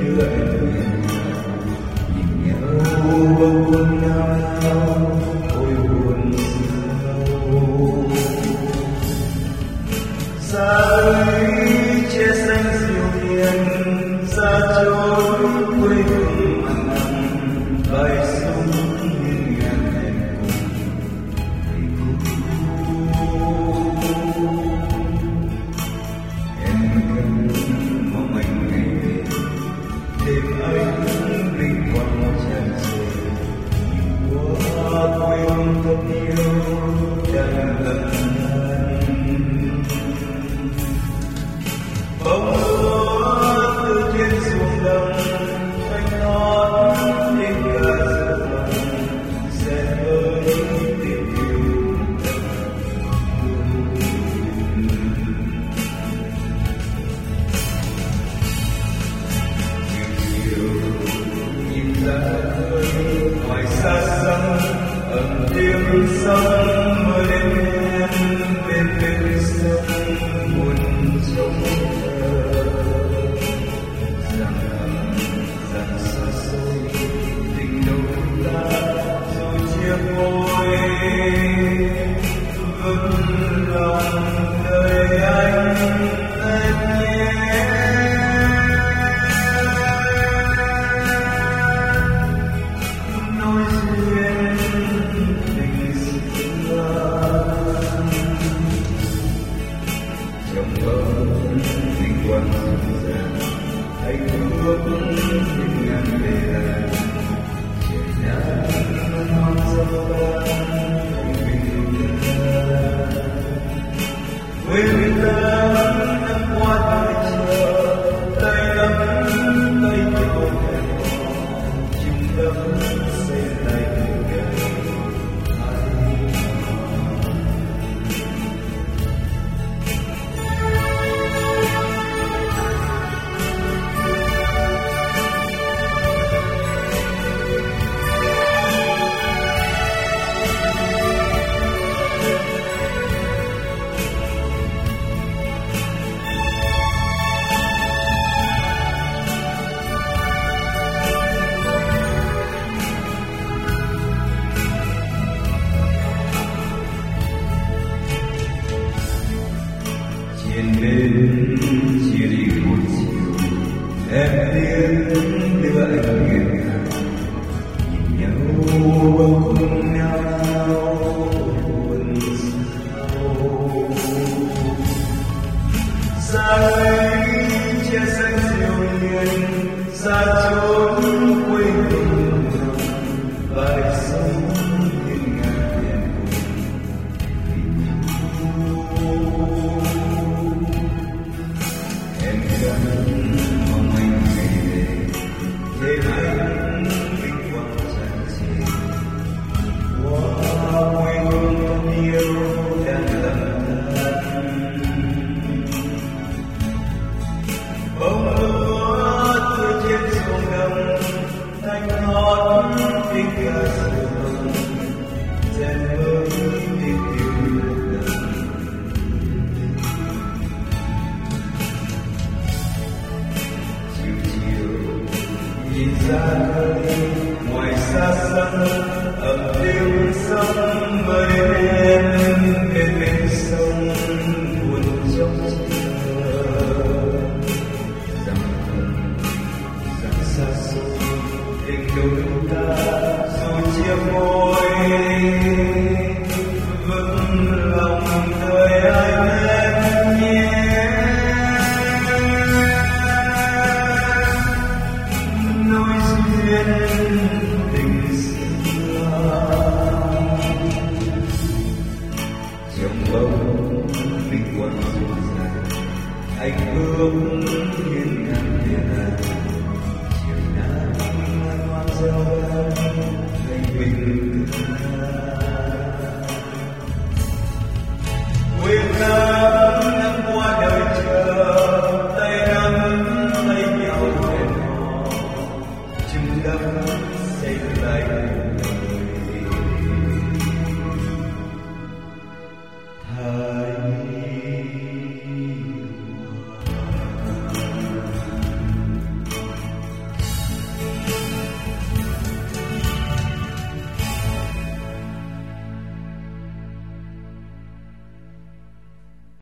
ngoài xa xăm ẩn tiếng sông mơ đêm bên bên sông buồn trông rằng xa xôi tình đâu ta rồi chia phôi vững lòng đời anh nhé. Hãy bước những ngàn lệ lạc trời nắng non dâu ta mình quên ta năm qua đời chờ tay ấm tay nhau chung tâm xây tay bên chia đi một chiều em tiếng đưa anh nghiêng nhìn nhau bâng khuâng nhau buồn sâu xa ấy chia xanh diều hiền xa chốn quê hương bài sông hiên ngang mong anh về để anh vinh quang tràn trề qua quê hương thân yêu đang lầm than bông lúa tươi trên ruộng đồng thanh hót tiếng ca sầu rèn với tiếng yêu nhìn ra khơi ngoài xa xăm ẩm tiếng sông mơ đêm bên bên sông buồn trông chờ rằng xa xôi tình đâu ta dù chia phôi vững lòng đời anh em nhé. Tình xưa trong bóng vinh quang rộn ràng anh bước hiên ngang địa đàng chiều nắng ngoan ngoãn gieo anh bình